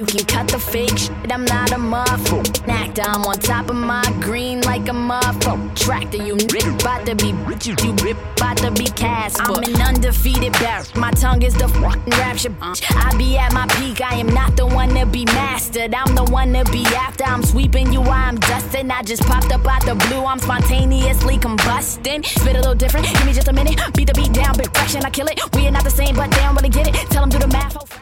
can cut the fake shit, I'm not a muffle. Actor, I'm on top of my green like a muffle. Tractor, you about to be you rip, about to be Casper. I'm an undefeated bear, my tongue is the fucking rapture. I be at my peak, I am not the one to be mastered. I'm the one to be after, I'm sweeping you while I'm dusting. I just popped up out the blue, I'm spontaneously combusting. Spit a little different, give me just a minute, beat the beat down, big fraction, I kill it. We are not the same, but they don't really get it. Tell them do the math.